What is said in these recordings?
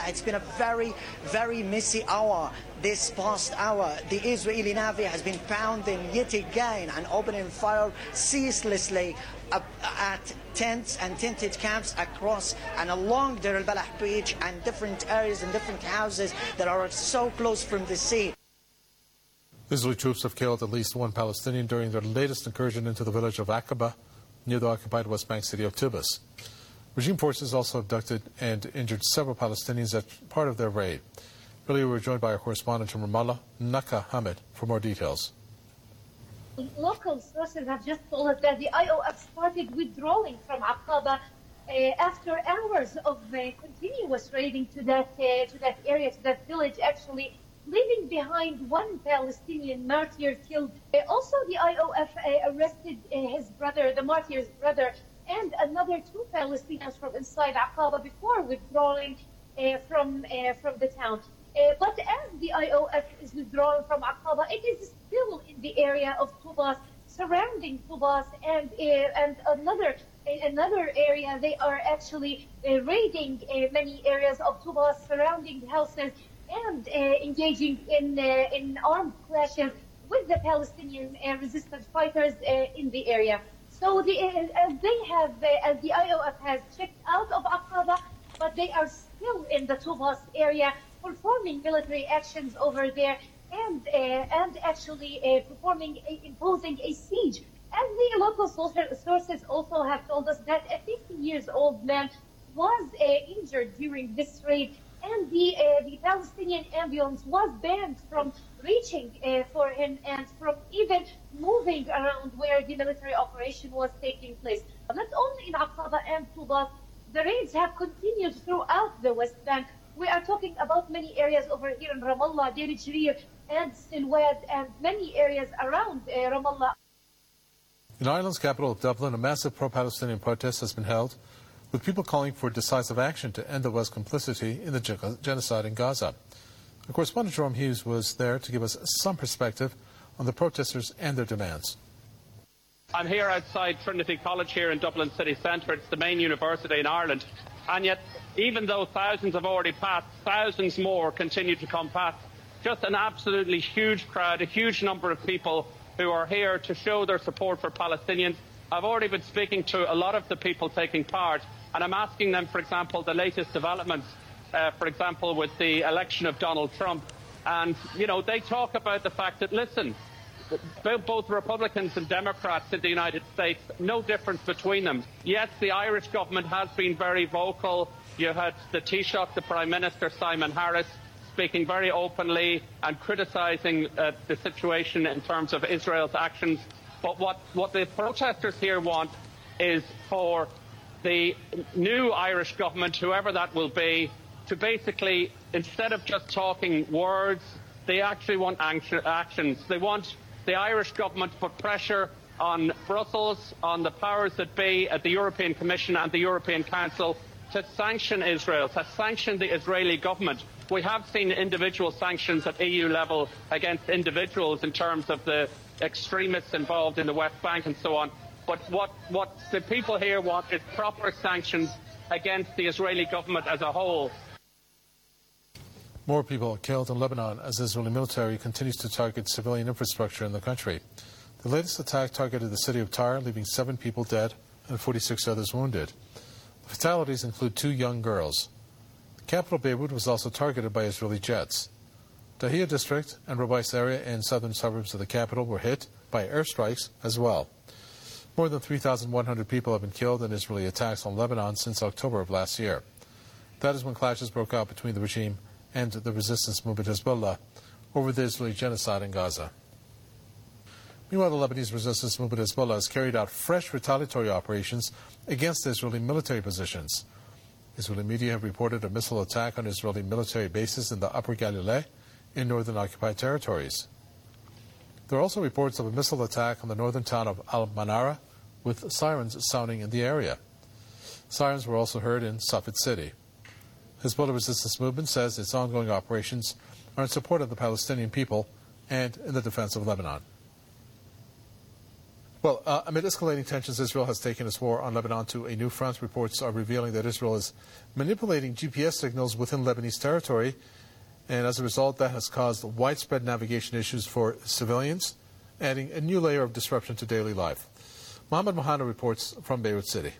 It's been a very, very messy hour this past hour. The Israeli Navy has been pounding yet again and opening fire ceaselessly at tents and tented camps across and along Deir al-Balah beach and different areas and different houses that are so close from the sea. Israeli troops have killed at least one Palestinian during their latest incursion into the village of Aqaba near the occupied West Bank city of Tibas. Regime forces also abducted and injured several Palestinians as part of their raid. Earlier we were joined by our correspondent in Ramallah, Naka Hamid, for more details. Local sources have just told us that the IOF started withdrawing from Aqaba after hours of continuous raiding to that area, to that village, actually leaving behind one Palestinian martyr killed. Also, the IOF arrested his brother, the martyr's brother, and another two Palestinians from inside Aqaba before withdrawing from the town. But as the IOF is withdrawing from Aqaba, it is still in the area of Tubas, surrounding Tubas, and another area. They are actually raiding many areas of Tubas, surrounding houses, and engaging in armed clashes with the Palestinian resistance fighters in the area. So as the IOF has checked out of Aqaba, but they are still in the Tubas area, performing military actions over there, and actually imposing a siege. And the local sources also have told us that a 50-year-old man was injured during this raid, and the Palestinian ambulance was banned from reaching for him and from even moving around where the military operation was taking place. But not only in Aqaba and Tubas, the raids have continued throughout the West Bank. We are talking about many areas over here in Ramallah, Deir al-Jarir, and Silwad, and many areas around Ramallah. In Ireland's capital of Dublin, a massive pro-Palestinian protest has been held, with people calling for decisive action to end the West's complicity in the genocide in Gaza. Our correspondent Jerome Hughes was there to give us some perspective on the protesters and their demands. I'm here outside Trinity College here in Dublin city centre. It's the main university in Ireland. And yet, even though thousands have already passed, thousands more continue to come past. Just an absolutely huge crowd, a huge number of people who are here to show their support for Palestinians. I've already been speaking to a lot of the people taking part, and I'm asking them, for example, the latest developments, for example, with the election of Donald Trump. And, you know, they talk about the fact that, listen, both Republicans and Democrats in the United States, no difference between them. Yes, the Irish government has been very vocal. You had the Taoiseach, the Prime Minister, Simon Harris, speaking very openly and criticising the situation in terms of Israel's actions. But what the protesters here want is for the new Irish government, whoever that will be, to basically, instead of just talking words, they actually want actions. They want the Irish government to put pressure on Brussels, on the powers that be at the European Commission and the European Council to sanction Israel, to sanction the Israeli government. We have seen individual sanctions at EU level against individuals in terms of the extremists involved in the West Bank and so on. But what the people here want is proper sanctions against the Israeli government as a whole. More people are killed in Lebanon as the Israeli military continues to target civilian infrastructure in the country. The latest attack targeted the city of Tyre, leaving 7 people dead and 46 others wounded. The fatalities include 2 young girls. The capital Beirut was also targeted by Israeli jets. Dahia district and Ruwais area in southern suburbs of the capital were hit by airstrikes as well. More than 3,100 people have been killed in Israeli attacks on Lebanon since October of last year. That is when clashes broke out between the regime and the resistance movement Hezbollah over the Israeli genocide in Gaza. Meanwhile, the Lebanese resistance movement Hezbollah has carried out fresh retaliatory operations against Israeli military positions. Israeli media have reported a missile attack on Israeli military bases in the Upper Galilee in northern occupied territories. There are also reports of a missile attack on the northern town of Al-Manara, with sirens sounding in the area. Sirens were also heard in Safed City. Hezbollah resistance movement says its ongoing operations are in support of the Palestinian people and in the defense of Lebanon. Well, amid escalating tensions, Israel has taken its war on Lebanon to a new front. Reports are revealing that Israel is manipulating GPS signals within Lebanese territory, and as a result, that has caused widespread navigation issues for civilians, adding a new layer of disruption to daily life. Mohammed Mohana reports from Beirut City.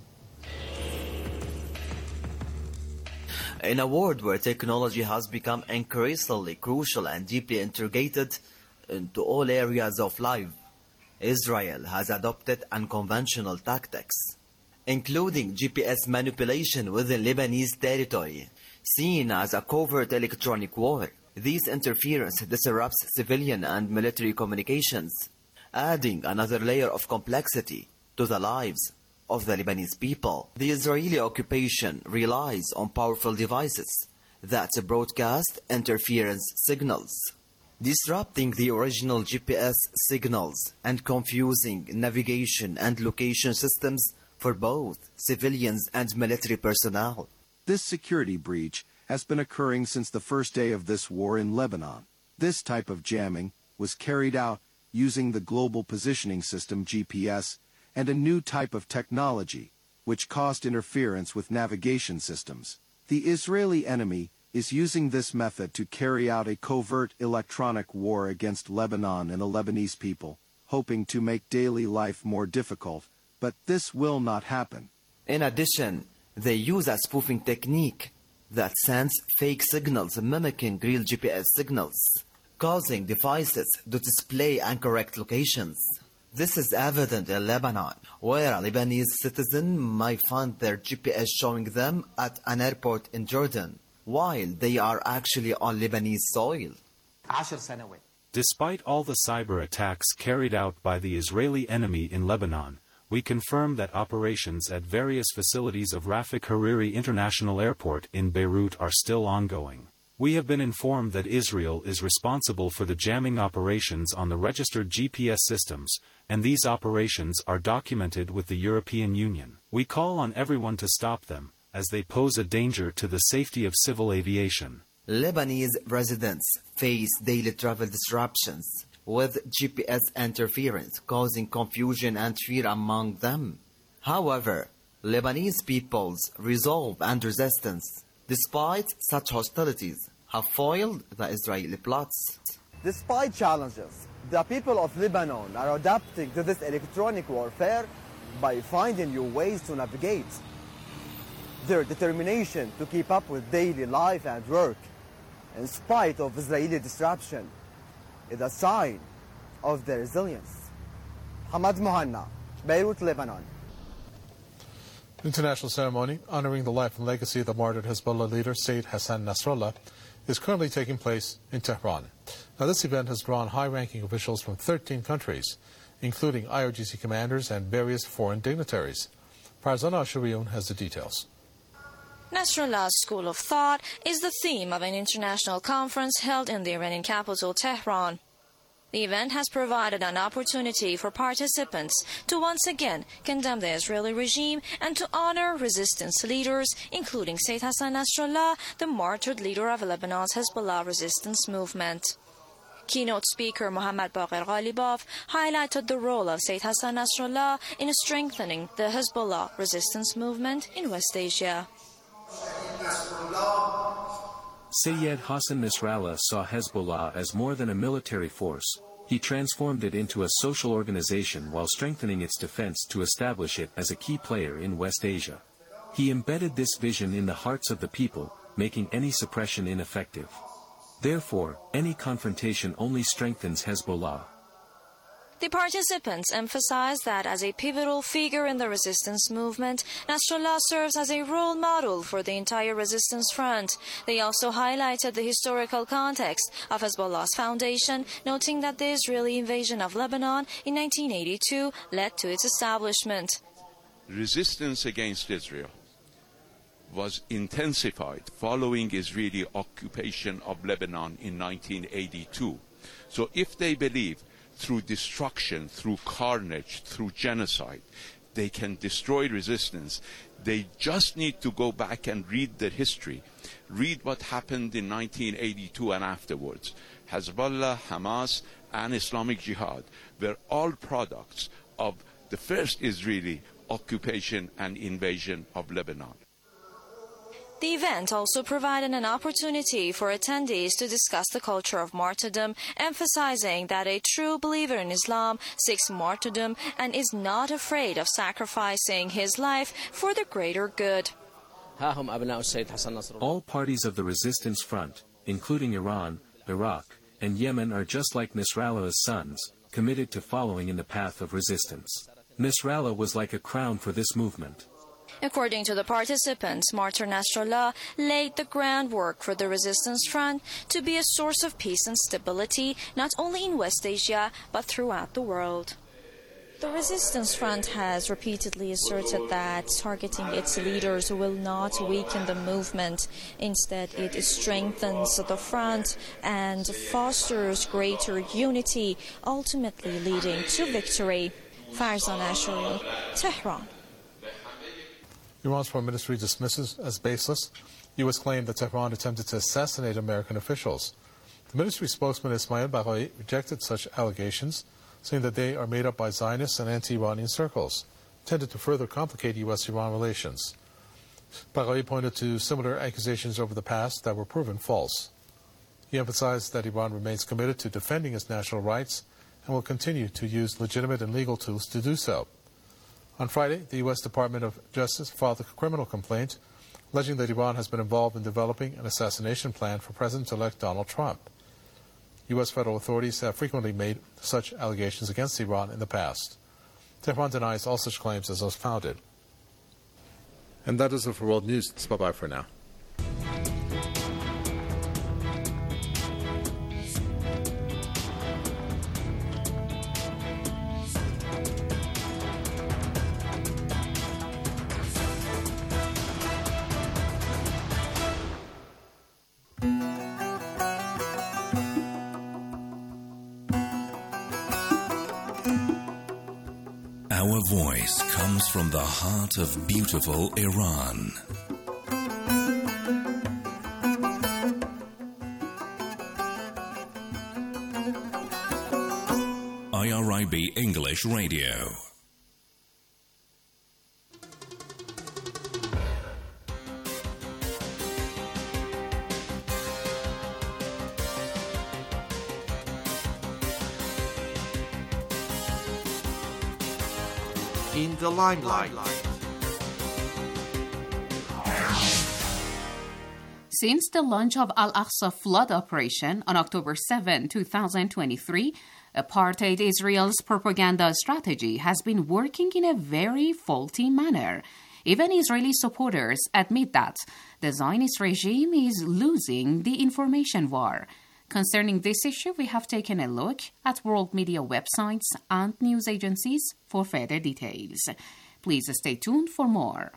In a world where technology has become increasingly crucial and deeply integrated into all areas of life, Israel has adopted unconventional tactics, including GPS manipulation within Lebanese territory, seen as a covert electronic war. This interference disrupts civilian and military communications, adding another layer of complexity to the lives of the Lebanese people. The Israeli occupation relies on powerful devices that broadcast interference signals, disrupting the original GPS signals and confusing navigation and location systems for both civilians and military personnel. This security breach has been occurring since the first day of this war in Lebanon. This type of jamming was carried out using the Global Positioning System GPS and a new type of technology which caused interference with navigation systems. The Israeli enemy is using this method to carry out a covert electronic war against Lebanon and the Lebanese people, hoping to make daily life more difficult, but this will not happen. In addition, they use a spoofing technique that sends fake signals mimicking real GPS signals, causing devices to display incorrect locations. This is evident in Lebanon, where a Lebanese citizen might find their GPS showing them at an airport in Jordan, while they are actually on Lebanese soil. Despite all the cyber attacks carried out by the Israeli enemy in Lebanon, we confirm that operations at various facilities of Rafik Hariri International Airport in Beirut are still ongoing. We have been informed that Israel is responsible for the jamming operations on the registered GPS systems, and these operations are documented with the European Union. We call on everyone to stop them, as they pose a danger to the safety of civil aviation. Lebanese residents face daily travel disruptions, with GPS interference causing confusion and fear among them. However, Lebanese people's resolve and resistance, despite such hostilities, have foiled the Israeli plots. Despite challenges, the people of Lebanon are adapting to this electronic warfare by finding new ways to navigate. Their determination to keep up with daily life and work, in spite of Israeli disruption, is a sign of their resilience. Hamad Mohanna, Beirut, Lebanon. An international ceremony honoring the life and legacy of the martyred Hezbollah leader Sayyid Hassan Nasrallah is currently taking place in Tehran. Now, this event has drawn high-ranking officials from 13 countries, including IRGC commanders and various foreign dignitaries. Farzana Ashuriun has the details. Nasrallah's school of thought is the theme of an international conference held in the Iranian capital, Tehran. The event has provided an opportunity for participants to once again condemn the Israeli regime and to honor resistance leaders, including Sayyid Hassan Nasrallah, the martyred leader of Lebanon's Hezbollah resistance movement. Keynote speaker Mohammad Baqir Ghalibaf highlighted the role of Sayyid Hassan Nasrallah in strengthening the Hezbollah resistance movement in West Asia. Sayyid Hassan Nasrallah saw Hezbollah as more than a military force. He transformed it into a social organization while strengthening its defense to establish it as a key player in West Asia. He embedded this vision in the hearts of the people, making any suppression ineffective. Therefore, any confrontation only strengthens Hezbollah. The participants emphasized that as a pivotal figure in the resistance movement, Nasrallah serves as a role model for the entire resistance front. They also highlighted the historical context of Hezbollah's foundation, noting that the Israeli invasion of Lebanon in 1982 led to its establishment. Resistance against Israel was intensified following Israeli occupation of Lebanon in 1982. So if they believe through destruction, through carnage, through genocide, they can destroy resistance, they just need to go back and read the history. Read what happened in 1982 and afterwards. Hezbollah, Hamas, and Islamic Jihad were all products of the first Israeli occupation and invasion of Lebanon. The event also provided an opportunity for attendees to discuss the culture of martyrdom, emphasizing that a true believer in Islam seeks martyrdom and is not afraid of sacrificing his life for the greater good. All parties of the resistance front, including Iran, Iraq, and Yemen, are just like Nasrallah's sons, committed to following in the path of resistance. Nasrallah was like a crown for this movement. According to the participants, Martyr Nasrallah laid the groundwork for the resistance front to be a source of peace and stability, not only in West Asia, but throughout the world. The resistance front has repeatedly asserted that targeting its leaders will not weaken the movement. Instead, it strengthens the front and fosters greater unity, ultimately leading to victory. Farzan Ashuri, Tehran. Iran's foreign ministry dismisses as baseless U.S. claim that Tehran attempted to assassinate American officials. The ministry spokesman Ismail Baghai rejected such allegations, saying that they are made up by Zionists and anti-Iranian circles, intended to further complicate U.S.-Iran relations. Baghai pointed to similar accusations over the past that were proven false. He emphasized that Iran remains committed to defending its national rights and will continue to use legitimate and legal tools to do so. On Friday, the U.S. Department of Justice filed a criminal complaint alleging that Iran has been involved in developing an assassination plan for President-elect Donald Trump. U.S. federal authorities have frequently made such allegations against Iran in the past. Tehran denies all such claims as unfounded. And that is it for World News. It's bye-bye for now. Our voice comes from the heart of beautiful Iran. IRIB English Radio. In the limelight. Since the launch of Al-Aqsa flood operation on October 7, 2023, apartheid Israel's propaganda strategy has been working in a very faulty manner. Even Israeli supporters admit that the Zionist regime is losing the information war. Concerning this issue, we have taken a look at world media websites and news agencies for further details. Please stay tuned for more.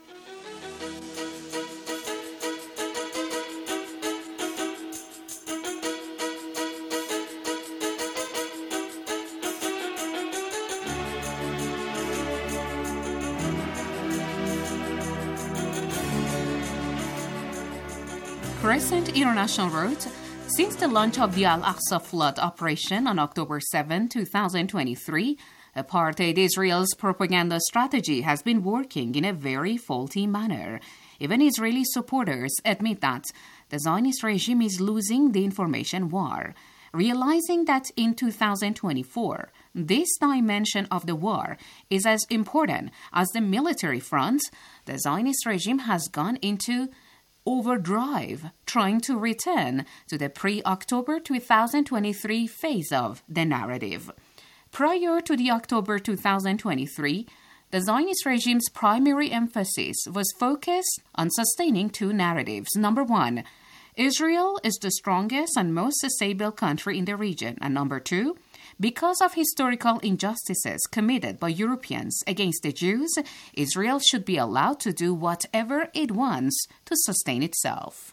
Crescent International wrote, since the launch of the Al-Aqsa flood operation on October 7, 2023, apartheid Israel's propaganda strategy has been working in a very faulty manner. Even Israeli supporters admit that the Zionist regime is losing the information war. Realizing that in 2024, this dimension of the war is as important as the military front, the Zionist regime has gone into overdrive, trying to return to the pre-October 2023 phase of the narrative. Prior to the October 2023, the Zionist regime's primary emphasis was focused on sustaining two narratives. Number one, Israel is the strongest and most stable country in the region. And number two, because of historical injustices committed by Europeans against the Jews, Israel should be allowed to do whatever it wants to sustain itself.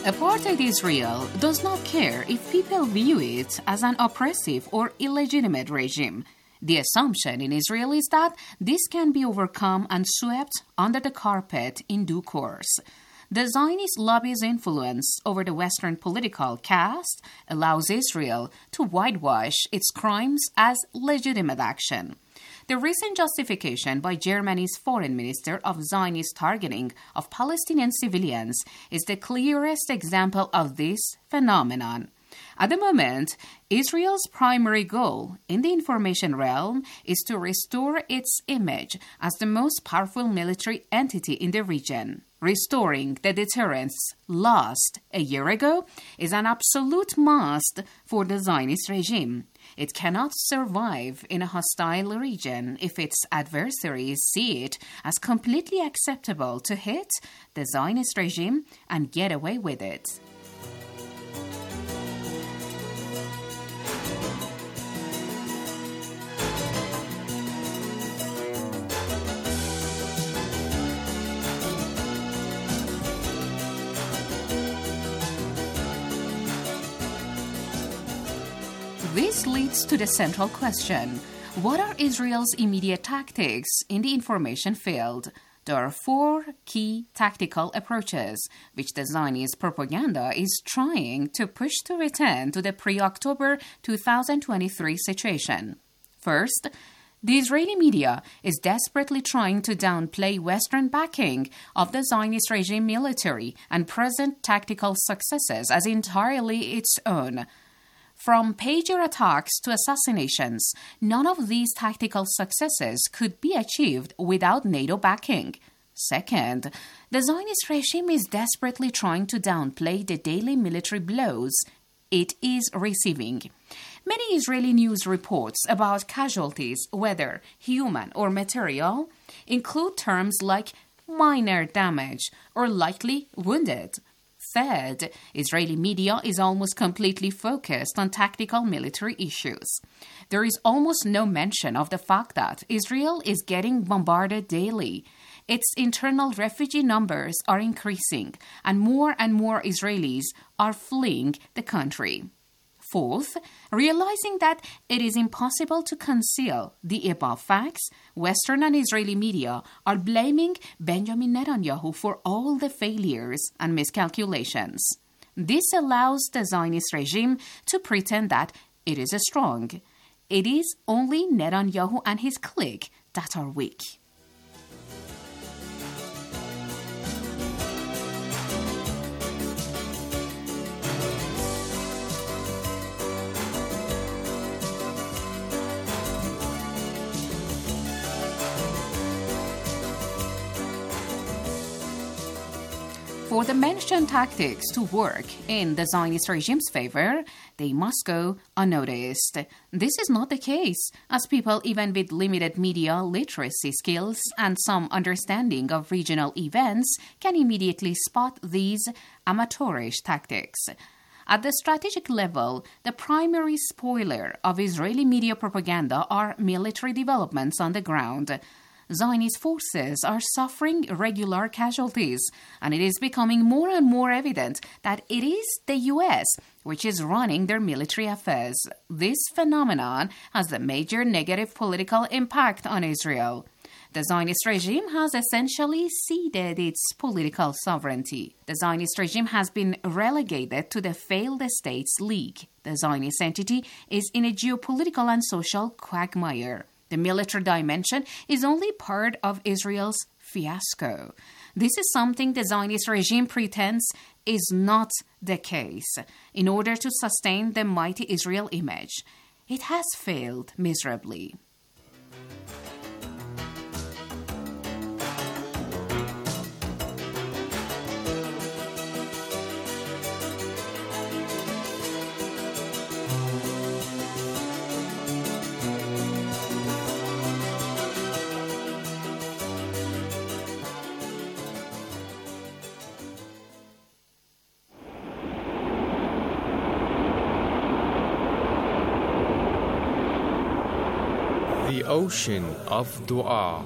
Apartheid Israel does not care if people view it as an oppressive or illegitimate regime. The assumption in Israel is that this can be overcome and swept under the carpet in due course. The Zionist lobby's influence over the Western political caste allows Israel to whitewash its crimes as legitimate action. The recent justification by Germany's foreign minister of Zionist targeting of Palestinian civilians is the clearest example of this phenomenon. At the moment, Israel's primary goal in the information realm is to restore its image as the most powerful military entity in the region. Restoring the deterrence lost a year ago is an absolute must for the Zionist regime. It cannot survive in a hostile region if its adversaries see it as completely acceptable to hit the Zionist regime and get away with it. This leads to the central question: what are Israel's immediate tactics in the information field? There are 4 key tactical approaches which the Zionist propaganda is trying to push to return to the pre-October 2023 situation. First, the Israeli media is desperately trying to downplay Western backing of the Zionist regime military and present tactical successes as entirely its own. From pager attacks to assassinations, none of these tactical successes could be achieved without NATO backing. Second, the Zionist regime is desperately trying to downplay the daily military blows it is receiving. Many Israeli news reports about casualties, whether human or material, include terms like minor damage or lightly wounded. Third, Israeli media is almost completely focused on tactical military issues. There is almost no mention of the fact that Israel is getting bombarded daily. Its internal refugee numbers are increasing, and more Israelis are fleeing the country. Fourth, realizing that it is impossible to conceal the above facts, Western and Israeli media are blaming Benjamin Netanyahu for all the failures and miscalculations. This allows the Zionist regime to pretend that it is strong. It is only Netanyahu and his clique that are weak. For the mentioned tactics to work in the Zionist regime's favor, they must go unnoticed. This is not the case, as people even with limited media literacy skills and some understanding of regional events can immediately spot these amateurish tactics. At the strategic level, the primary spoiler of Israeli media propaganda are military developments on the ground. Zionist forces are suffering regular casualties, and it is becoming more and more evident that it is the U.S. which is running their military affairs. This phenomenon has a major negative political impact on Israel. The Zionist regime has essentially ceded its political sovereignty. The Zionist regime has been relegated to the failed states league. The Zionist entity is in a geopolitical and social quagmire. The military dimension is only part of Israel's fiasco. This is something the Zionist regime pretends is not the case. In order to sustain the mighty Israel image, it has failed miserably. The ocean of dua.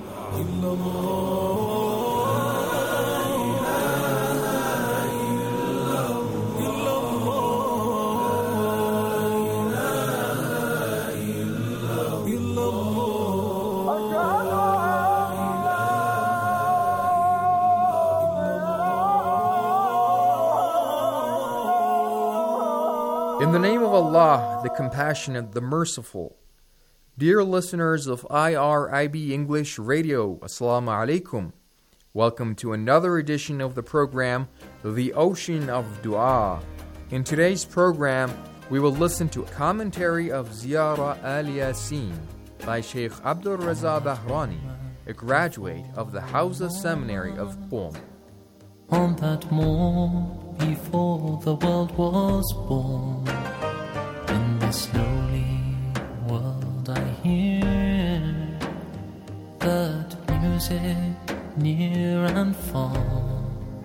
In the name of Allah, the Compassionate, the Merciful. Dear listeners of IRIB English Radio, Assalamu alaikum. Welcome to another edition of the program, The Ocean of Dua. In today's program, we will listen to a commentary of Ziyara al-Yasin by Sheikh Abdul Raza Bahrani, a graduate of the Hausa Seminary of Qom. On that morn, before the world was born, in this lowly world I hear that music near and far.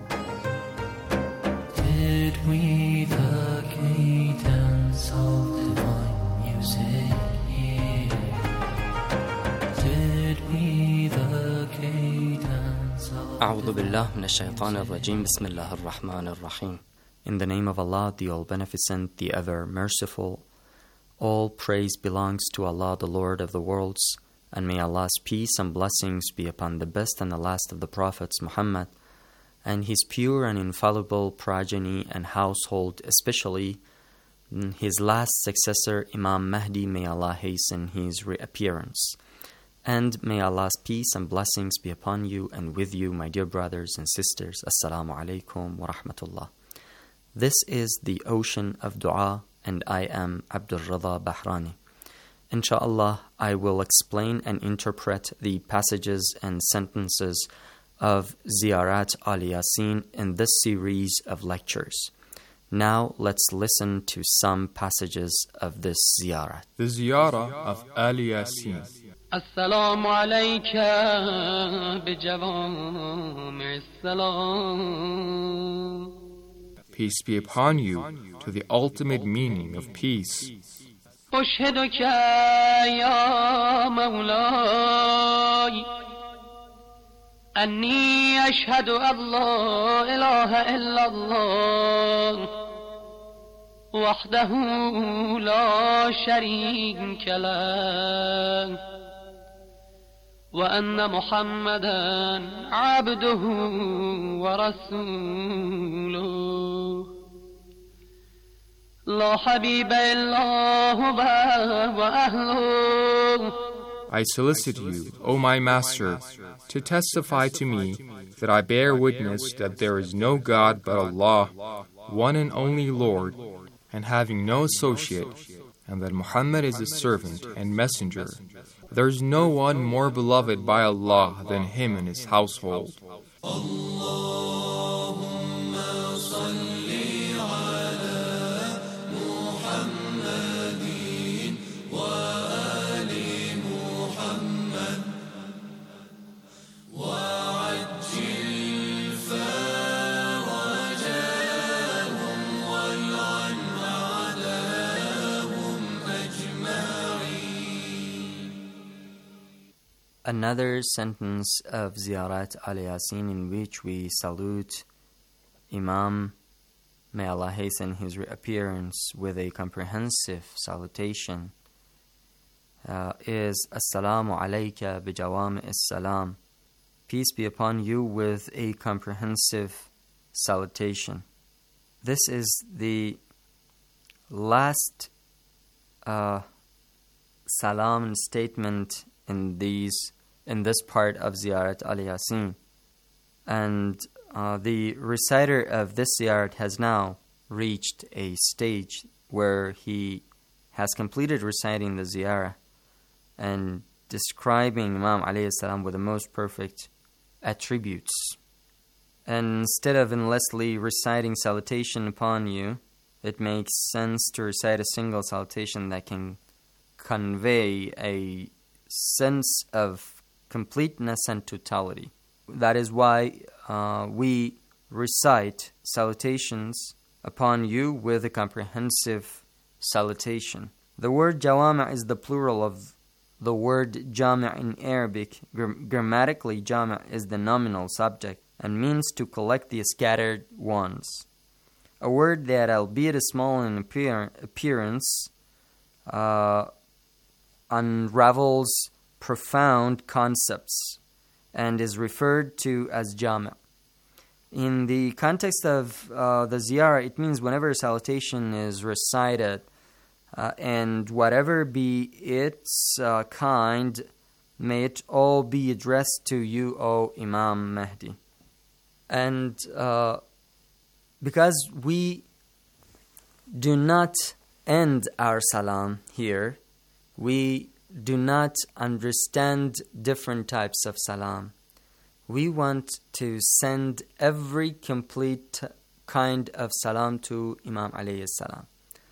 Did we the cadence of divine music hear? Did we the cadence of أعوذ بالله من الشيطان الرجيم بسم الله الرحمن الرحيم. In the name of Allah, the All-Beneficent, the Ever-Merciful. All praise belongs to Allah, the Lord of the worlds, and may Allah's peace and blessings be upon the best and the last of the prophets, Muhammad, and his pure and infallible progeny and household, especially his last successor, Imam Mahdi, may Allah hasten his reappearance. And may Allah's peace and blessings be upon you and with you, my dear brothers and sisters. Assalamu alaikum wa rahmatullah. This is the Ocean of Dua, and I am Abdul Raza Bahrani. Insha'Allah, I will explain and interpret the passages and sentences of Ziyarat al-Yasin in this series of lectures. Now let's listen to some passages of this ziyarat. The Ziyara of al-Yasin. السلام عليك بجوامع السلام. Peace be upon you to the ultimate meaning of peace. أشهدك يا مولاي أني أشهد أن لا إله إلا الله وحده لا شريك له وأن محمدا عبده ورسوله لا حبيب إلا هو وأهله. I solicit you, O my Master, to testify to me that I bear witness that there is no God but Allah, one and only Lord, and having no associate, and that Muhammad is a servant and messenger. There is no one more beloved by Allah than him and his household. Allahumma salli ala Muhammadin wa ali Muhammad wa ajil farajahum wal'an a'dahum ajma'in. Another sentence of Ziyarat al-Yasin in which we salute Imam, may Allah hasten his reappearance, with a comprehensive salutation is Assalamu alayka bijawami as-salam. Peace be upon you with a comprehensive salutation. This is the last salam statement in this part of Ziyarat al-Yasin. And the reciter of this ziyarat has now reached a stage where he has completed reciting the ziyarah and describing Imam alayhi salam with the most perfect attributes. And instead of endlessly reciting salutation upon you, it makes sense to recite a single salutation that can convey a sense of completeness and totality. That is why we recite salutations upon you with a comprehensive salutation. The word jawami' is the plural of the word jami' in Arabic. Grammatically, jami' is the nominal subject and means to collect the scattered ones. A word that, albeit small in appearance, unravels profound concepts and is referred to as jami'. in the context of the ziyarah, it means whenever a salutation is recited, and whatever be its kind, may it all be addressed to you, O Imam Mahdi. And because we do not end our salam here, we do not understand different types of salam. We want to send every complete kind of salam to Imam alayhi salam.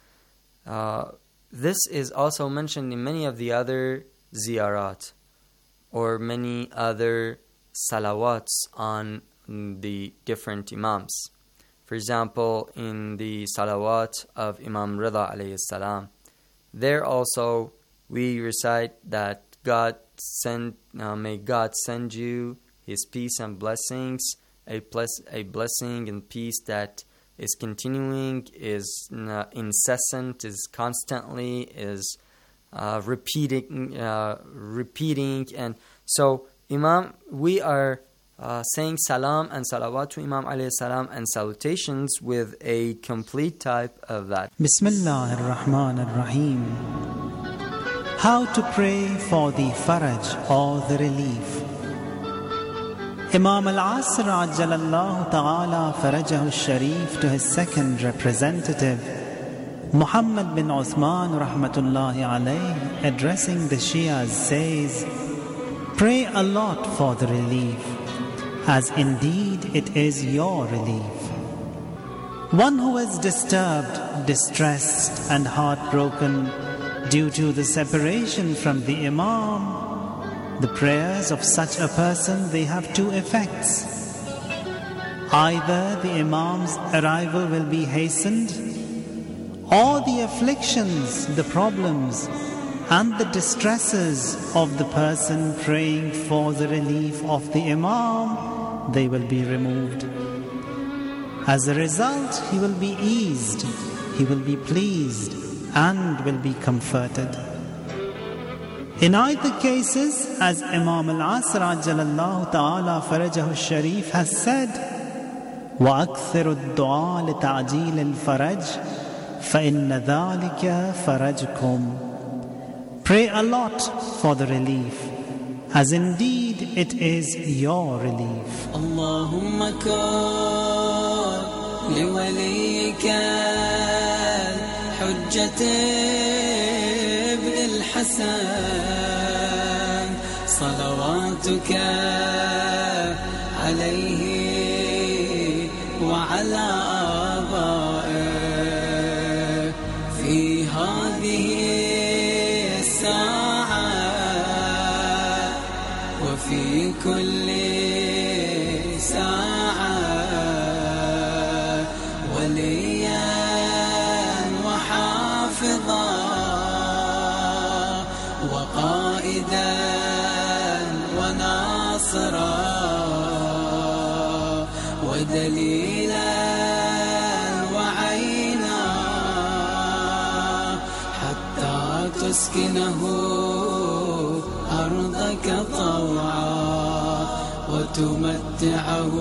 This is also mentioned in many of the other ziyarat or many other salawats on the different imams. For example, in the salawat of Imam Rida alayhi salam, there also we recite that may God send you His peace and blessings, a blessing and peace that is continuing, is incessant, is constantly, is repeating, and so we are saying salam and salawat to Imam alayhi salam and salutations with a complete type of that. Bismillah ar-Rahman ar-Rahim. How to pray for the faraj or the relief. Imam al-Asr ajjalallahu ta'ala farajahu al-Sharif to his second representative, Muhammad bin Uthman rahmatullahi alayh, addressing the Shias says, pray a lot for the relief, as indeed it is your relief. One who is disturbed, distressed and heartbroken due to the separation from the Imam, the prayers of such a person, they have two effects. Either the Imam's arrival will be hastened, or the afflictions, the problems, and the distresses of the person praying for the relief of the Imam, they will be removed. As a result, he will be eased, he will be pleased, and will be comforted. In either cases, as Imam al-Asr ajjalallahu ta'ala farajahu al-Sharif has said, وَأَكْثِرُ الدُّعَاء لِتَعْجِيلِ الْفَرَجِ فَإِنَّ ذَلِكَ فَرَجْكُمْ. Pray a lot for the relief, as indeed it is your relief. Allahumma kun liwalika hujjat ibn al-Hasan salawatuka alayhi wa ala aba'ihi fi hadhihi في كل ساعة وليا وحافظا وقائدا وناصرا ودليلا وعينا حتى تسكنه أرضك طوعا وتمتعه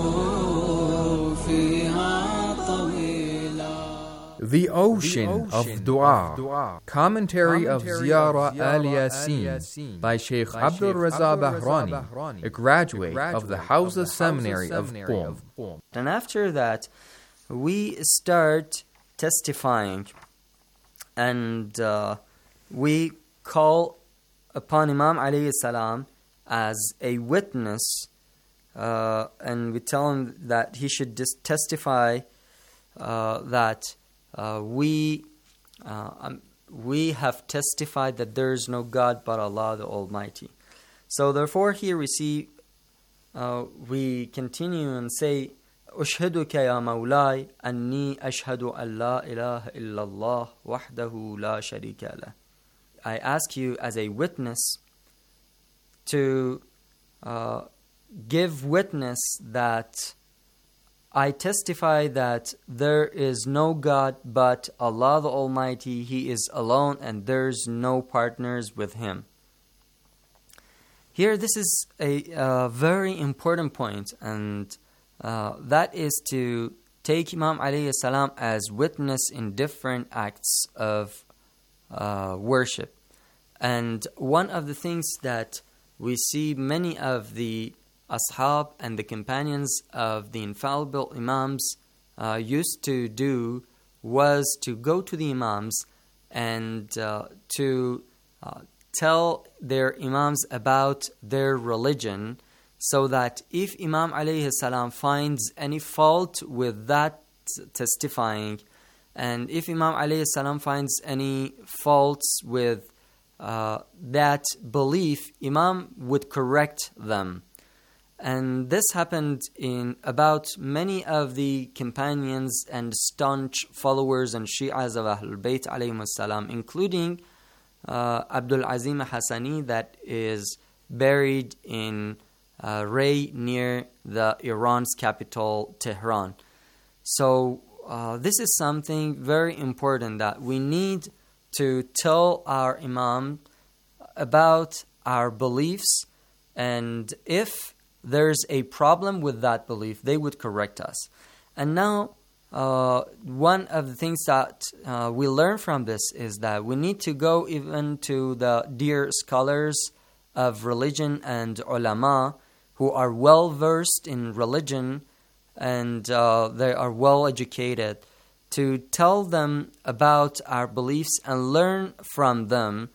فيها طويلا. The Ocean of Dua, Commentary of Ziyarah al-Yasin by Sheikh Abdul Raza Bahrani, a graduate of the Hawza Seminary of Qom. And after that, we start testifying, and we call upon Imam alayhi salam as a witness, and we tell him that he should testify that we have testified that there is no God but Allah the Almighty. So therefore here we continue and say, أشهدك يا مولاي أني أشهد أن لا إله إلا الله وحده لا شريك له. I ask you as a witness to give witness that I testify that there is no God but Allah the Almighty. He is alone and there's no partners with Him. Here this is a very important point, and that is to take Imam alayhi salam as witness in different acts of worship. And one of the things that we see many of the ashab and the companions of the infallible imams used to do was to go to the imams and to tell their imams about their religion, so that if Imam alayhi salam finds any fault with that testifying, and if Imam alayhi salam finds any faults with that belief, Imam would correct them. And this happened in about many of the companions and staunch followers and Shi'as of Ahlul Bayt alayhimus salam, including Abdul Azim Hassani, that is buried in Ray near the Iran's capital, Tehran. So this is something very important, that we need to tell our Imam about our beliefs, and if there's a problem with that belief, they would correct us. And now, one of the things that we learn from this is that we need to go even to the dear scholars of religion and ulama who are well versed in religion, and they are well educated, to tell them about our beliefs and learn from them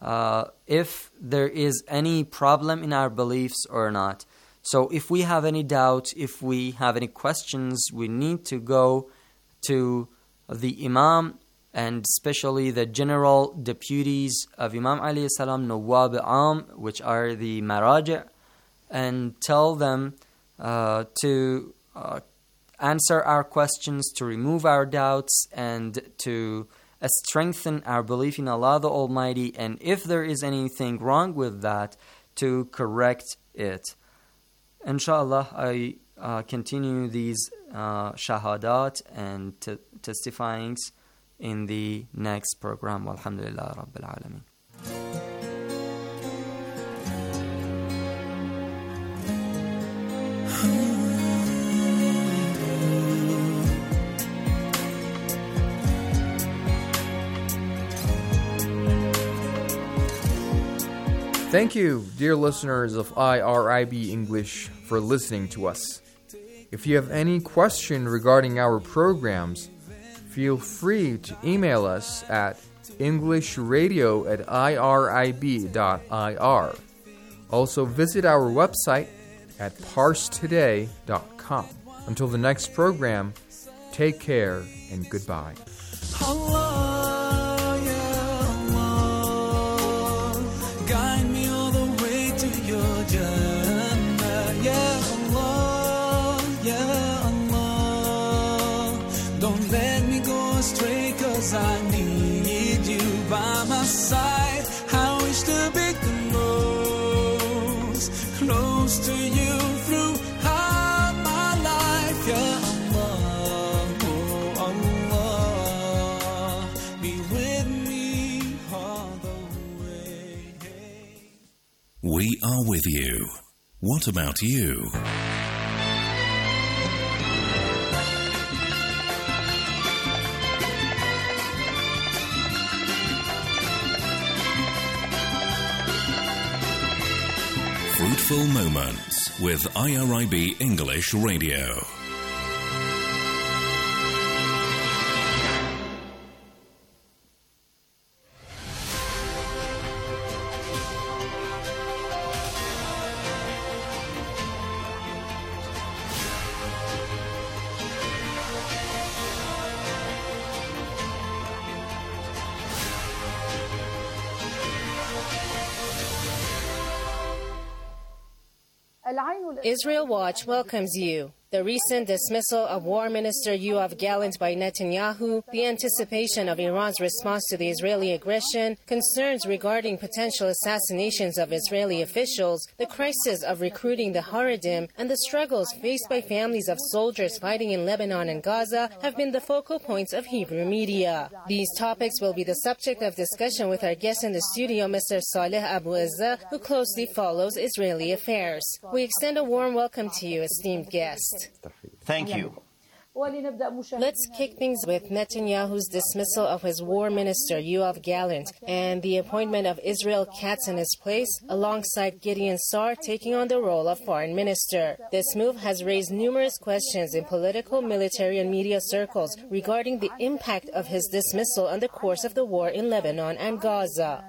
if there is any problem in our beliefs or not. So if we have any doubt, if we have any questions, we need to go to the Imam, and especially the general deputies of Imam alayhi salam, Nawab Am, which are the Maraji', and tell them to answer our questions, to remove our doubts, and to strengthen our belief in Allah the Almighty, and if there is anything wrong with that, to correct it. Inshallah, I continue these shahadat and testifyings in the next program. Alhamdulillah Rabbil Alameen. Thank you, dear listeners of IRIB English, for listening to us. If you have any question regarding our programs, feel free to email us at englishradio@irib.ir. Also visit our website at parstoday.com. Until the next program, take care and goodbye. I need you by my side. I wish to be close to you throughout my life. Ya Allah, oh Allah, be with me all the way. We are with you. What about you? Fruitful Moments with IRIB English Radio. Israel Watch welcomes you. The recent dismissal of War Minister Yoav Gallant by Netanyahu, the anticipation of Iran's response to the Israeli aggression, concerns regarding potential assassinations of Israeli officials, the crisis of recruiting the Haredim, and the struggles faced by families of soldiers fighting in Lebanon and Gaza have been the focal points of Hebrew media. These topics will be the subject of discussion with our guest in the studio, Mr. Saleh Abu Azza, who closely follows Israeli affairs. We extend a warm welcome to you, esteemed guest. Thank you. Let's kick things with Netanyahu's dismissal of his war minister, Yoav Gallant, and the appointment of Israel Katz in his place, alongside Gideon Sa'ar taking on the role of foreign minister. This move has raised numerous questions in political, military, and media circles regarding the impact of his dismissal on the course of the war in Lebanon and Gaza.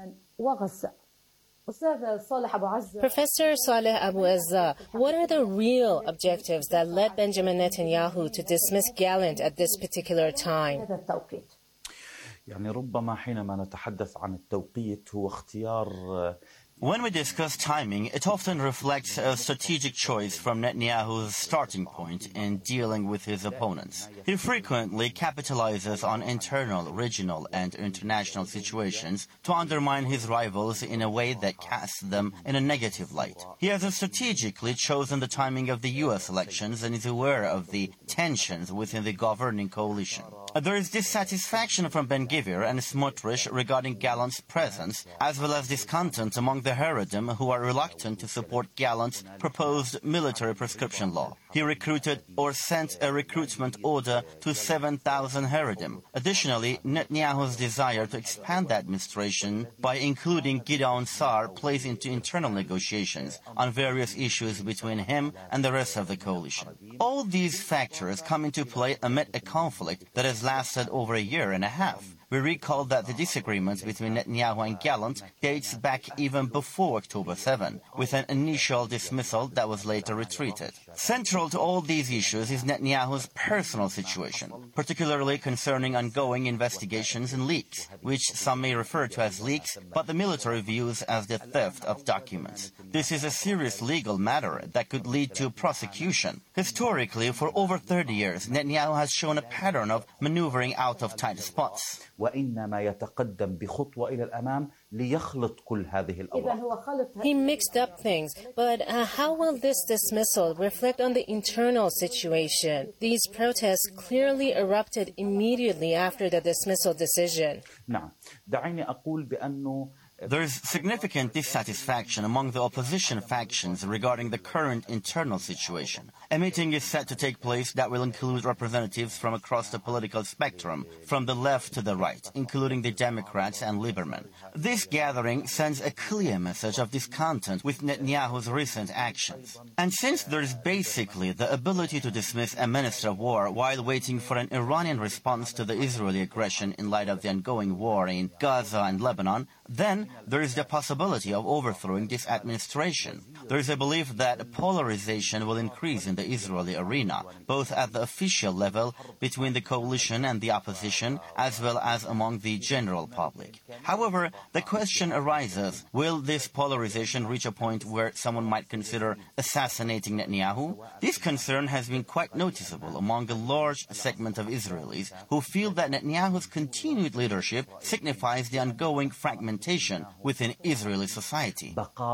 Professor Saleh Abu Azza, what are the real objectives that led Benjamin Netanyahu to dismiss Gallant at this particular time? يعني ربما حينما نتحدث عن التوقيت هو اختيار When we discuss timing, it often reflects a strategic choice from Netanyahu's starting point in dealing with his opponents. He frequently capitalizes on internal, regional, and international situations to undermine his rivals in a way that casts them in a negative light. He has strategically chosen the timing of the U.S. elections and is aware of the tensions within the governing coalition. There is dissatisfaction from Ben Gvir and Smotrich regarding Gallant's presence, as well as discontent among the Haredim who are reluctant to support Gallant's proposed military prescription law. He recruited or sent a recruitment order to 7,000 Haredim. Additionally, Netanyahu's desire to expand the administration by including Gideon Sa'ar plays into internal negotiations on various issues between him and the rest of the coalition. All these factors come into play amid a conflict that has lasted over a year and a half. We recall that the disagreements between Netanyahu and Gallant dates back even before October 7, with an initial dismissal that was later retreated. Central to all these issues is Netanyahu's personal situation, particularly concerning ongoing investigations and leaks, which some may refer to as leaks, but the military views as the theft of documents. This is a serious legal matter that could lead to prosecution. Historically, for over 30 years, Netanyahu has shown a pattern of maneuvering out of tight spots. وإنما يتقدم بخطوة إلى الأمام ليخلط كل هذه الأوراق. He mixed up things, but how will this dismissal reflect on the internal situation? These protests clearly erupted immediately after the dismissal decision. نعم، دعيني أقول بأنه There is significant dissatisfaction among the opposition factions regarding the current internal situation. A meeting is set to take place that will include representatives from across the political spectrum, from the left to the right, including the Democrats and Lieberman. This gathering sends a clear message of discontent with Netanyahu's recent actions. And since there is basically the ability to dismiss a minister of war while waiting for an Iranian response to the Israeli aggression in light of the ongoing war in Gaza and Lebanon, then there is the possibility of overthrowing this administration. There is a belief that polarization will increase in the Israeli arena, both at the official level between the coalition and the opposition, as well as among the general public. However, the question arises, will this polarization reach a point where someone might consider assassinating Netanyahu? This concern has been quite noticeable among a large segment of Israelis who feel that Netanyahu's continued leadership signifies the ongoing fragmentation within Israeli society.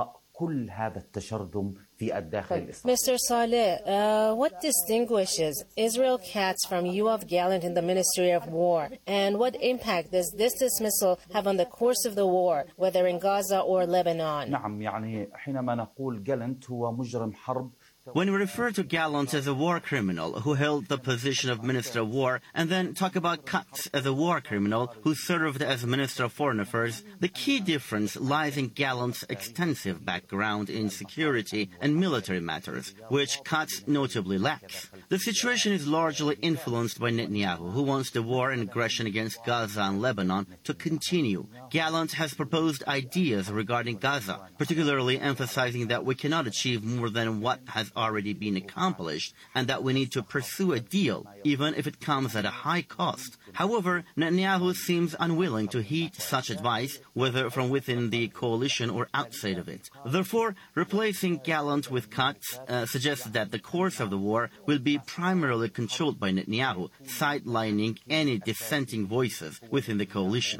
Mr. Saleh, what distinguishes Israel Katz from Yoav Gallant in the Ministry of War? And what impact does this dismissal have on the course of the war, whether in Gaza or Lebanon? نعم، يعني حينما نقول Gallant هو مجرم حرب. When we refer to Gallant as a war criminal who held the position of Minister of War, and then talk about Katz as a war criminal who served as Minister of Foreign Affairs, the key difference lies in Gallant's extensive background in security and military matters, which Katz notably lacks. The situation is largely influenced by Netanyahu, who wants the war and aggression against Gaza and Lebanon to continue. Gallant has proposed ideas regarding Gaza, particularly emphasizing that we cannot achieve more than what has already been accomplished, and that we need to pursue a deal, even if it comes at a high cost. However, Netanyahu seems unwilling to heed such advice, whether from within the coalition or outside of it. Therefore, replacing Gallant with Katz suggests that the course of the war will be primarily controlled by Netanyahu, sidelining any dissenting voices within the coalition.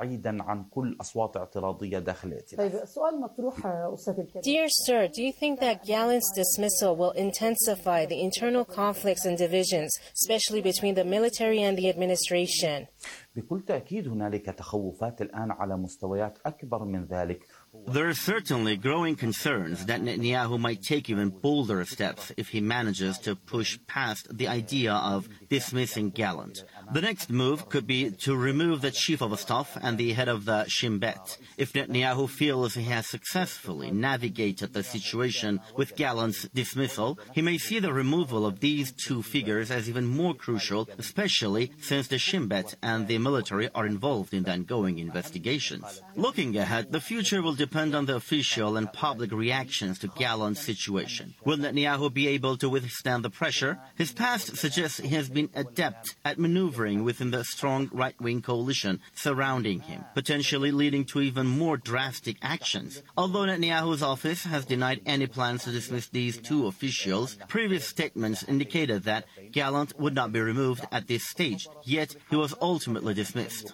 Dear sir, do you think that Gallant's dismissal will intensify the internal conflicts and divisions, especially between the military and the administration? بكل تأكيد هنالك تخوفات الآن على مستويات أكبر من ذلك There are certainly growing concerns that Netanyahu might take even bolder steps if he manages to push past the idea of dismissing Gallant. The next move could be to remove the chief of staff and the head of the Shin Bet. If Netanyahu feels he has successfully navigated the situation with Gallant's dismissal, he may see the removal of these two figures as even more crucial, especially since the Shin Bet and the military are involved in the ongoing investigations. Looking ahead, the future will depend on the official and public reactions to Gallant's situation. Will Netanyahu be able to withstand the pressure? His past suggests he has been adept at maneuvering within the strong right-wing coalition surrounding him, potentially leading to even more drastic actions. Although Netanyahu's office has denied any plans to dismiss these two officials, previous statements indicated that Gallant would not be removed at this stage, yet he was ultimately dismissed.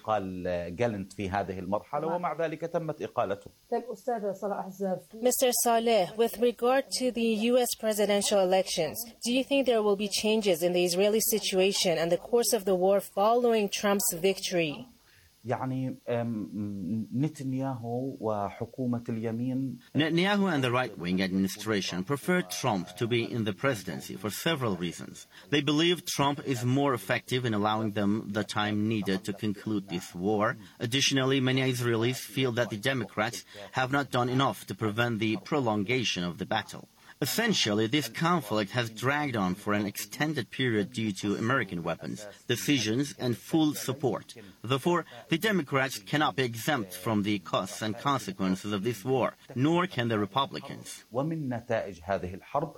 Mr. Saleh, with regard to the U.S. presidential elections, do you think there will be changes in the Israeli situation and the course of the war following Trump's victory? يعني نتنياهو وحكومة اليمين Netanyahu and the right-wing administration prefer Trump to be in the presidency for several reasons. They believe Trump is more effective in allowing them the time needed to conclude this war. Additionally, many Israelis feel that the Democrats have not done enough to prevent the prolongation of the battle. Essentially, this conflict has dragged on for an extended period due to American weapons, decisions, and full support. Therefore, the Democrats cannot be exempt from the costs and consequences of this war, nor can the Republicans. ومن نتائج هذه الحرب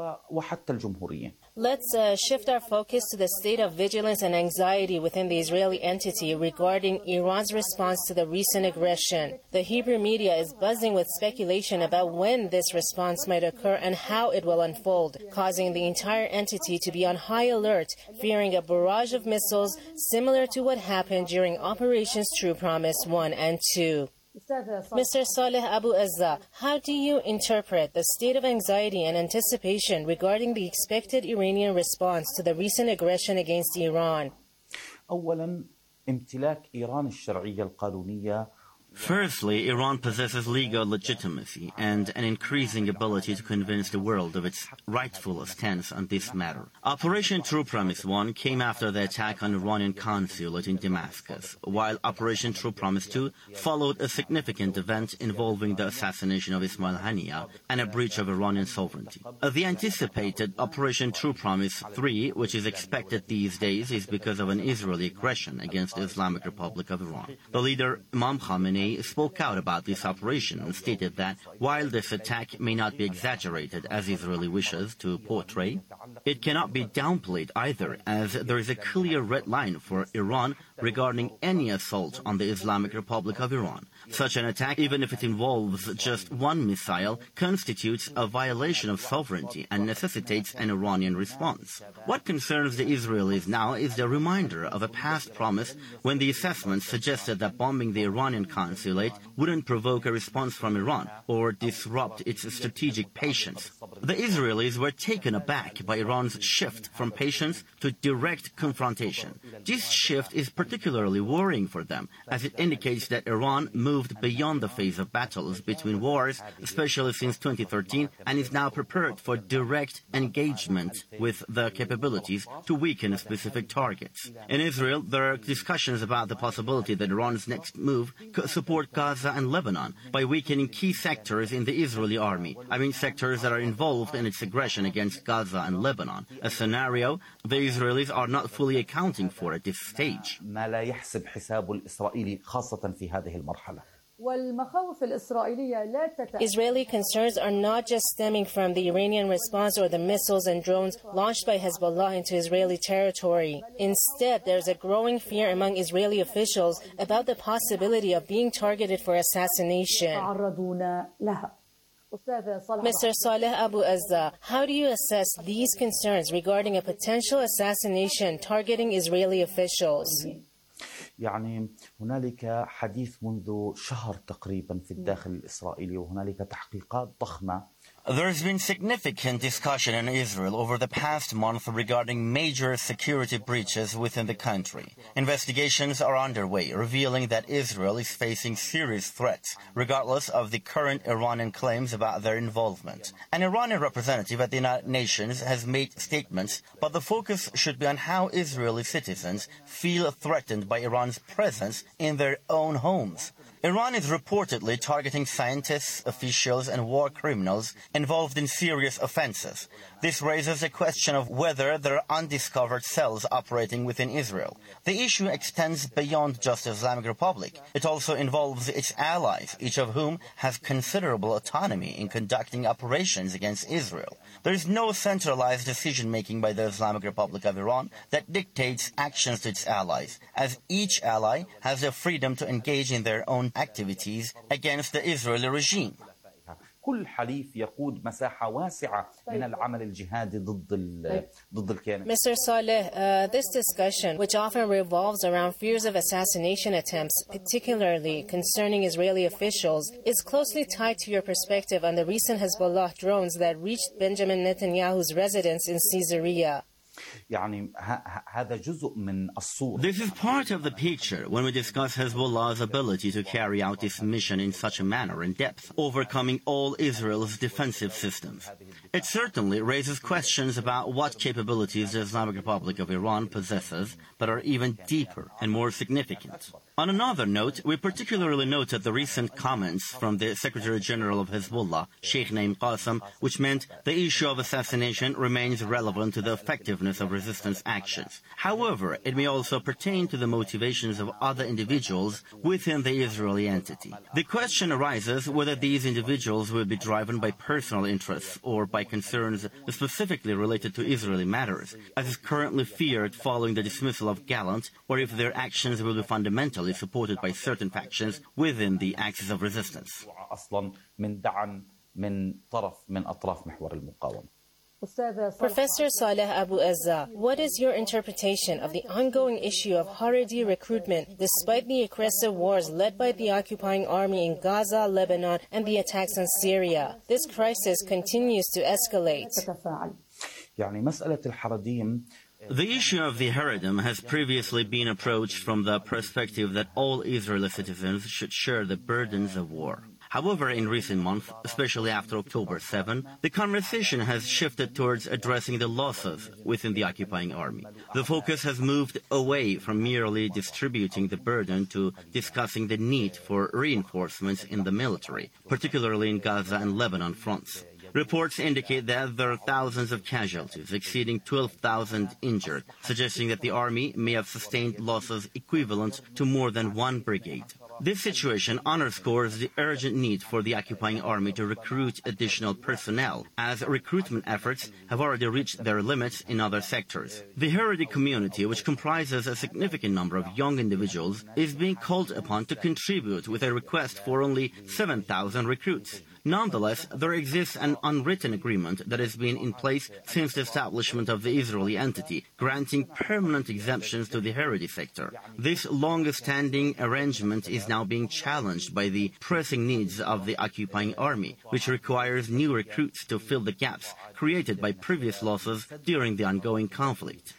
وحتى الجمهوريين. Let's shift our focus to the state of vigilance and anxiety within the Israeli entity regarding Iran's response to the recent aggression. The Hebrew media is buzzing with speculation about when this response might occur and how it will unfold, causing the entire entity to be on high alert, fearing a barrage of missiles similar to what happened during Operations True Promise 1 and 2. Mr. Saleh Abu Azza, how do you interpret the state of anxiety and anticipation regarding the expected Iranian response to the recent aggression against Iran? أولاً امتلاك إيران الشرعية القانونية. Firstly, Iran possesses legal legitimacy and an increasing ability to convince the world of its rightful stance on this matter. Operation True Promise 1 came after the attack on Iranian consulate in Damascus, while Operation True Promise 2 followed a significant event involving the assassination of Ismail Haniyeh and a breach of Iranian sovereignty. The anticipated Operation True Promise 3, which is expected these days, is because of an Israeli aggression against the Islamic Republic of Iran. The leader, Imam Khamenei, spoke out about this operation and stated that while this attack may not be exaggerated as Israeli wishes to portray, it cannot be downplayed either, as there is a clear red line for Iran regarding any assault on the Islamic Republic of Iran. Such an attack, even if it involves just one missile, constitutes a violation of sovereignty and necessitates an Iranian response. What concerns the Israelis now is the reminder of a past promise when the assessment suggested that bombing the Iranian consulate wouldn't provoke a response from Iran or disrupt its strategic patience. The Israelis were taken aback by Iran's shift from patience to direct confrontation. This shift is particularly worrying for them, as it indicates that Iran moved beyond the phase of battles between wars, especially since 2013, and is now prepared for direct engagement with the capabilities to weaken specific targets. In Israel, there are discussions about the possibility that Iran's next move could support Gaza and Lebanon by weakening key sectors in the Israeli army. I mean sectors that are involved in its aggression against Gaza and Lebanon, a scenario the Israelis are not fully accounting for at this stage. ما لا يحسب حسابه الإسرائيلي خاصة في هذه المرحلة. Israeli concerns are not just stemming from the Iranian response or the missiles and drones launched by Hezbollah into Israeli territory. Instead, there's a growing fear among Israeli officials about the possibility of being targeted for assassination. Mr. Saleh Abu Azza, how do you assess these concerns regarding a potential assassination targeting Israeli officials? يعني هنالك حديث منذ شهر تقريبا في الداخل الإسرائيلي وهنالك تحقيقات ضخمة. There's been significant discussion in Israel over the past month regarding major security breaches within the country. Investigations are underway, revealing that Israel is facing serious threats, regardless of the current Iranian claims about their involvement. An Iranian representative at the United Nations has made statements, but the focus should be on how Israeli citizens feel threatened by Iran's presence in their own homes. Iran is reportedly targeting scientists, officials, and war criminals involved in serious offenses. This raises a question of whether there are undiscovered cells operating within Israel. The issue extends beyond just the Islamic Republic. It also involves its allies, each of whom has considerable autonomy in conducting operations against Israel. There is no centralized decision-making by the Islamic Republic of Iran that dictates actions to its allies, as each ally has the freedom to engage in their own activities against the Israeli regime. كل حليف يقود مساحة واسعة من العمل الجهادي ضد الكيان. Mr. Saleh, this discussion, which often revolves around fears of assassination attempts, particularly concerning Israeli officials, is closely tied to your perspective on the recent Hezbollah drones that reached Benjamin Netanyahu's residence in Caesarea. This is part of the picture when we discuss Hezbollah's ability to carry out its mission in such a manner in depth, overcoming all Israel's defensive systems. It certainly raises questions about what capabilities the Islamic Republic of Iran possesses, but are even deeper and more significant. On another note, we particularly noted the recent comments from the Secretary General of Hezbollah, Sheikh Naim Qassem, which meant the issue of assassination remains relevant to the effectiveness of resistance actions. However, it may also pertain to the motivations of other individuals within the Israeli entity. The question arises whether these individuals will be driven by personal interests or by concerns specifically related to Israeli matters, as is currently feared following the dismissal of Gallant, or if their actions will be fundamentally supported by certain factions within the axis of resistance. Professor Saleh Abu Azza, what is your interpretation of the ongoing issue of Haredi recruitment despite the aggressive wars led by the occupying army in Gaza, Lebanon, and the attacks on Syria? This crisis continues to escalate. The issue of the Haredim has previously been approached from the perspective that all Israeli citizens should share the burdens of war. However, in recent months, especially after October 7, the conversation has shifted towards addressing the losses within the occupying army. The focus has moved away from merely distributing the burden to discussing the need for reinforcements in the military, particularly in Gaza and Lebanon fronts. Reports indicate that there are thousands of casualties, exceeding 12,000 injured, suggesting that the army may have sustained losses equivalent to more than one brigade. This situation underscores the urgent need for the occupying army to recruit additional personnel, as recruitment efforts have already reached their limits in other sectors. The Haredi community, which comprises a significant number of young individuals, is being called upon to contribute with a request for only 7,000 recruits. Nonetheless, there exists an unwritten agreement that has been in place since the establishment of the Israeli entity, granting permanent exemptions to the Haredi sector. This long-standing arrangement is now being challenged by the pressing needs of the occupying army, which requires new recruits to fill the gaps created by previous losses during the ongoing conflict.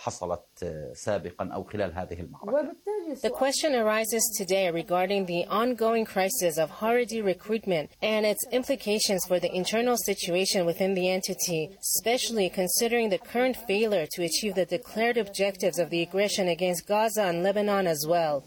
The question arises today regarding the ongoing crisis of Haredi recruitment and its implications for the internal situation within the entity, especially considering the current failure to achieve the declared objectives of the aggression against Gaza and Lebanon as well.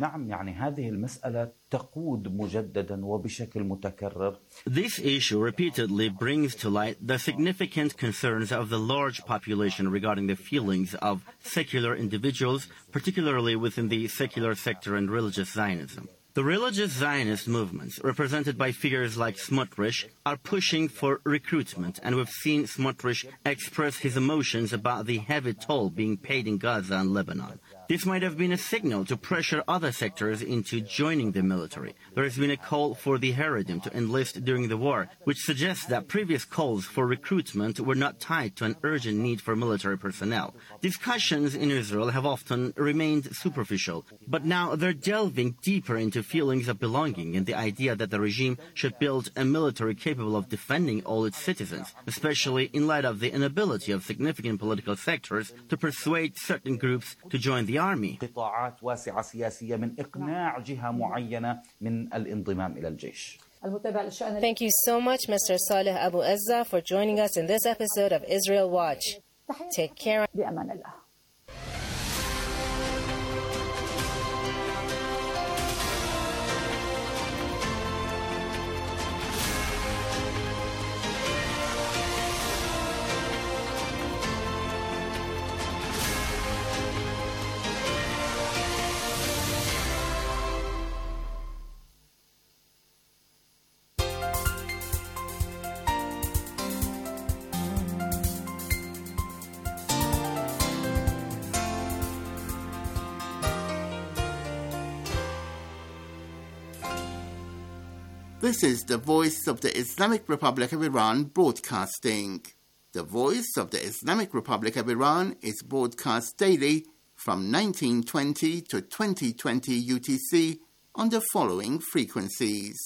This issue repeatedly brings to light the significant concerns of the large population regarding the feelings of secular individuals, particularly within the secular sector and religious Zionism. The religious Zionist movements, represented by figures like Smotrich, are pushing for recruitment, and we've seen Smotrich express his emotions about the heavy toll being paid in Gaza and Lebanon. This might have been a signal to pressure other sectors into joining the military. There has been a call for the Haredim to enlist during the war, which suggests that previous calls for recruitment were not tied to an urgent need for military personnel. Discussions in Israel have often remained superficial, but now they're delving deeper into feelings of belonging and the idea that the regime should build a military capable of defending all its citizens, especially in light of the inability of significant political sectors to persuade certain groups to join the army. قطاعات واسعة سياسية من إقناع جهة معينة من الانضمام إلى الجيش. Thank you so much, Mr. Saleh Abu Azza, for joining us in this episode of Israel Watch. Take care. بأمان الله. This is the Voice of the Islamic Republic of Iran broadcasting. The Voice of the Islamic Republic of Iran is broadcast daily from 1920 to 2020 UTC on the following frequencies.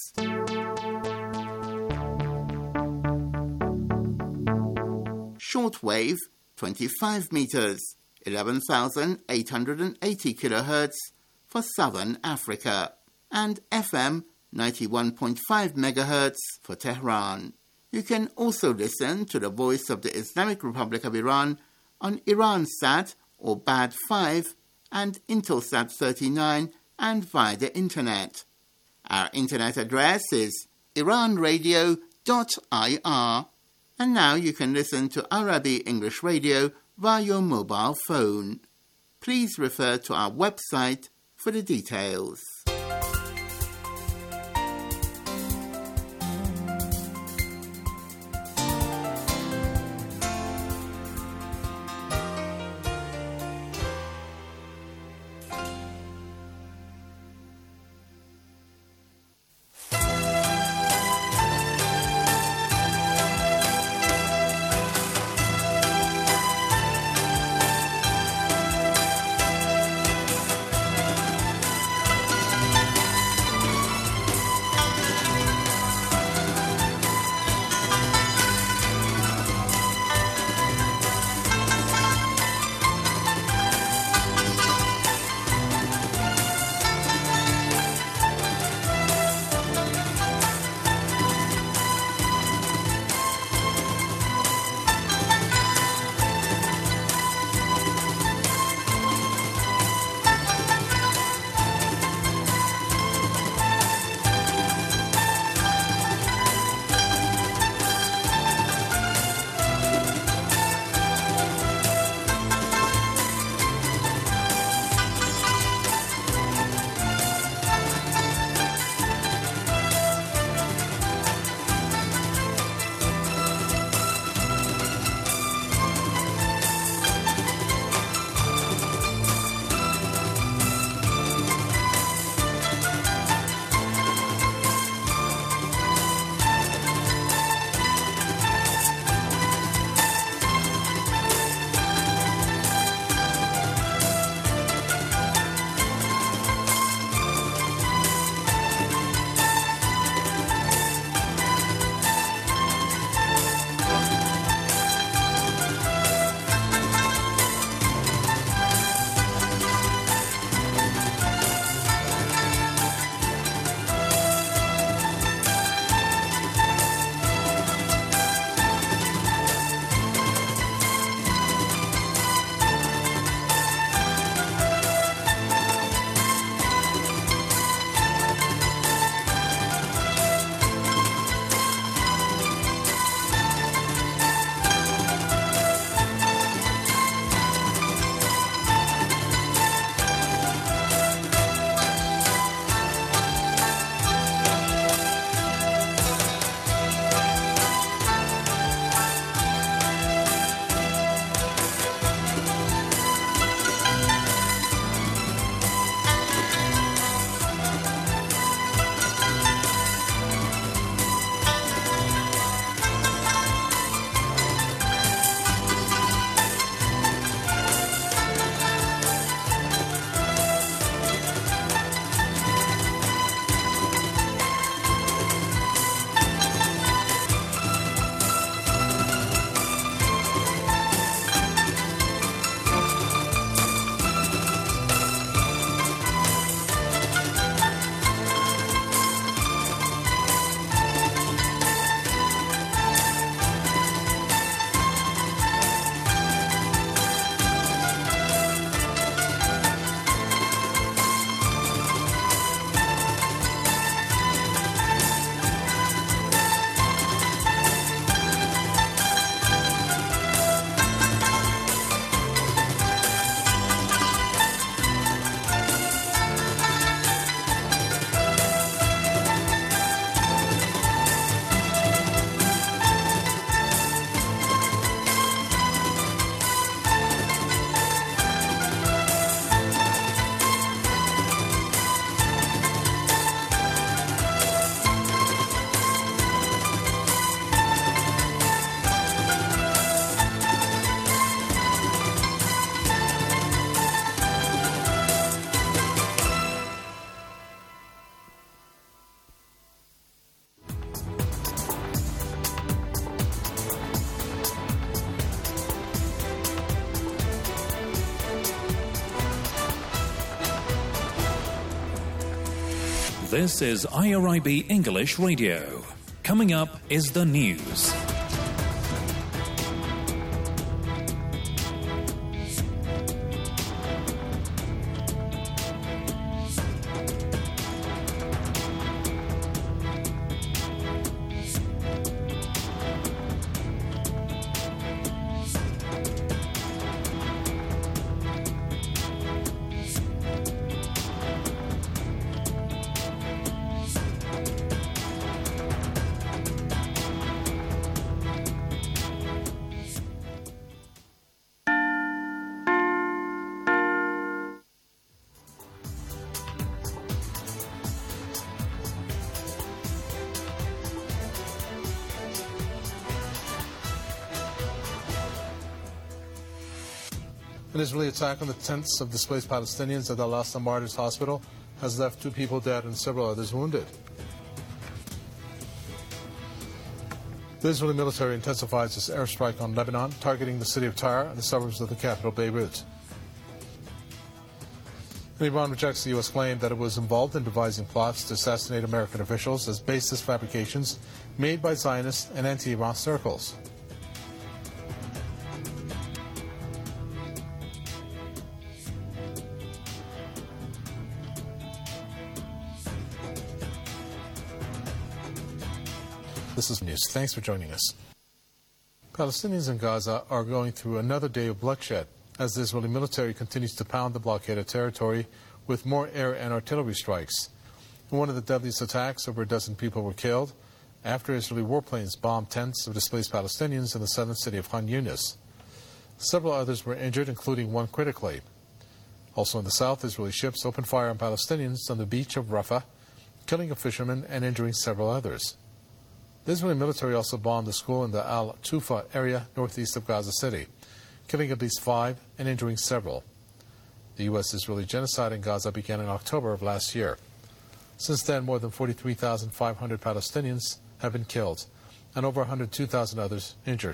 Shortwave 25 meters, 11,880 kilohertz for Southern Africa, and FM 91.5 megahertz for Tehran. You can also listen to the Voice of the Islamic Republic of Iran on Iransat or BAD 5 and Intelsat 39 and via the Internet. Our Internet address is iranradio.ir. And now you can listen to Arabi English Radio via your mobile phone. Please refer to our website for the details. This is IRIB English Radio. Coming up is the news. An Israeli attack on the tents of displaced Palestinians at Al-Aqsa Martyrs Hospital has left 2 people dead and several others wounded. The Israeli military intensifies its airstrike on Lebanon, targeting the city of Tyre and the suburbs of the capital, Beirut. And Iran rejects the U.S. claim that it was involved in devising plots to assassinate American officials as baseless fabrications made by Zionist and anti-Iran circles. This is news. Thanks for joining us. Palestinians in Gaza are going through another day of bloodshed as the Israeli military continues to pound the blockaded territory with more air and artillery strikes. In one of the deadliest attacks, over a dozen people were killed after Israeli warplanes bombed tents of displaced Palestinians in the southern city of Khan Yunis. Several others were injured, including one critically. Also in the south, Israeli ships opened fire on Palestinians on the beach of Rafah, killing a fisherman and injuring several others. The Israeli military also bombed a school in the Al-Tufa area northeast of Gaza City, killing at least 5 and injuring several. The U.S.-Israeli genocide in Gaza began in October of last year. Since then, more than 43,500 Palestinians have been killed and over 102,000 others injured.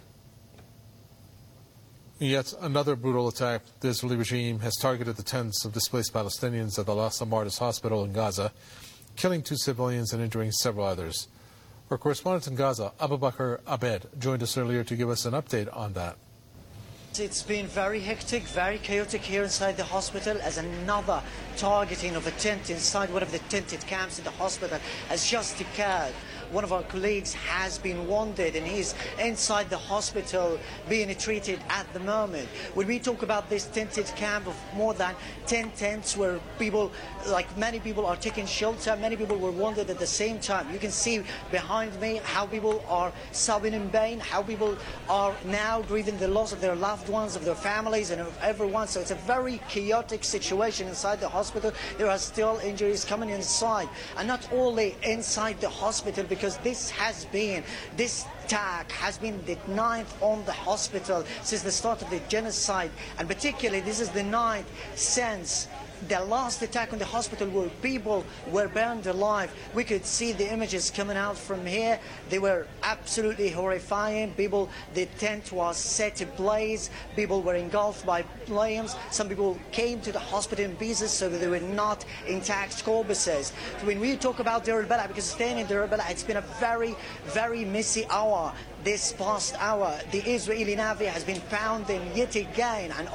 In yet another brutal attack, the Israeli regime has targeted the tents of displaced Palestinians at the Al-Aqsa Martyrs Hospital in Gaza, killing 2 civilians and injuring several others. Our correspondent in Gaza, Abu Bakr Abed, joined us earlier to give us an update on that. It's been very hectic, very chaotic here inside the hospital, as another targeting of a tent inside one of the tented camps in the hospital has just occurred. One of our colleagues has been wounded and he's inside the hospital being treated at the moment. When we talk about this tented camp of more than 10 tents where people, like many people, are taking shelter, many people were wounded at the same time. You can see behind me how people are sobbing in pain, how people are now grieving the loss of their loved ones, of their families and of everyone. So it's a very chaotic situation inside the hospital. There are still injuries coming inside, and not only inside the hospital, because this attack has been the 9th on the hospital since the start of the genocide, and particularly this is the 9th since the last attack on the hospital where people were burned alive. We could see the images coming out from here. They were absolutely horrifying. The tent was set ablaze. People were engulfed by flames. Some people came to the hospital in pieces, so that they were not intact corpses. So when we talk about Deir al-Balah, because staying in Deir al-Balah, it's been a very, very messy hour. This past hour, the Israeli Navy has been pounding yet again, and